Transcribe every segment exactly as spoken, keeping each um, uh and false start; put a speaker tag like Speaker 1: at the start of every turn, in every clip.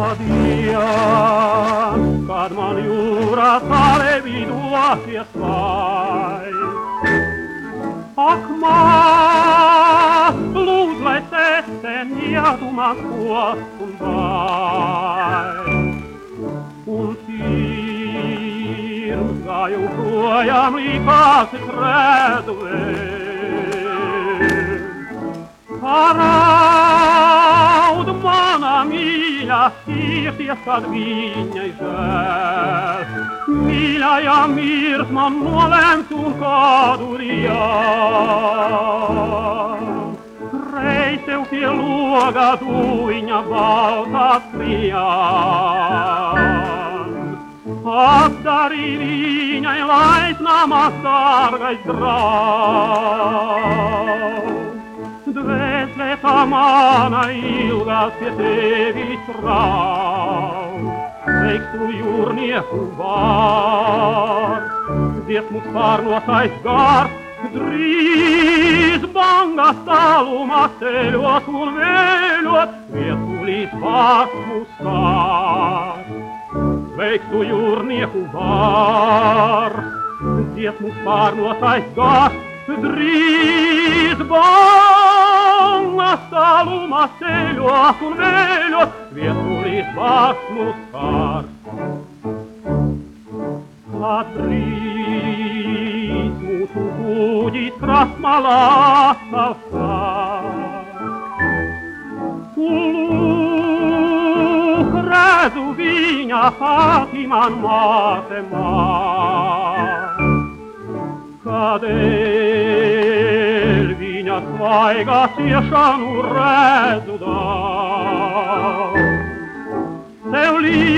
Speaker 1: dienas, kad man jūrā sālē vidosies vai. Ak, māt, lūdz, lai sesen ietu man kost un vai. Un pirms gāju projām likās es redzu vēl. Paraud mana mīļā sirdies, kad viņai žēl. Mīļajā mirs man nolems un kādurijām. Reiz tev pie loga tu viņa baltās prijām. Atdarī viņai laipnamā sargais draudz. Dvēsle tā mana ilgās pie tevis raud. Sveiks tu jūrnieku vārds, dziesmu spārnotais gars, drīz bangas tālumā ceļot un vēļot, vietulīt vārds mūs kārs. Sveiks tu jūrnieku vārds, dziesmu spārnotais gars, drīz bangas tālumā ceļot un vēļot, vietulīt vārds mūs kārs. Kad drīz mūsu kuģis krastmalā stāv, lūk, redzu viņa akī man māte māt. Kādēļ viņa svaigā ciešanu redzu daudz. Tev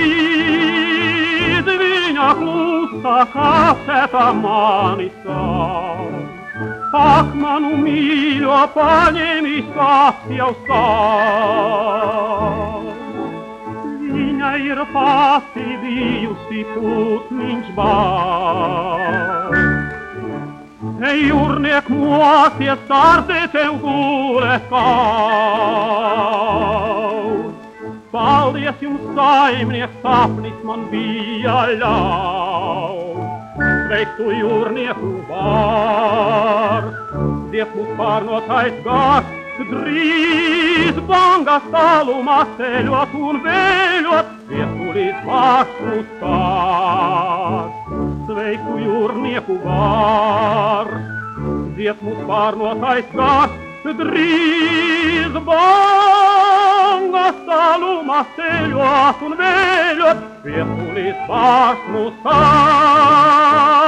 Speaker 1: līdz viņa klusa kapseta mani sauc. Ak, manu mīļo, paņemi kāds jau sauc. Viņa ir pati bijusi putniņš bauds. Ej, jūrniek, mosies, sārdē tev gulē kaut. Paldies jums, saimnieks, sapnis man bija ļaut. Sveiks tu jūrnieku vārds, dziesmu spārnotais gars, drīz bangas tālumā ceļot un vēļot, vietulīt vārds mūs kārs. Sveiks tu jūrnieku vārds, dziesmu spārnotais gars, drīz bangas tālumā ceļot un vēļot, vietulīt vārds mūs kārs.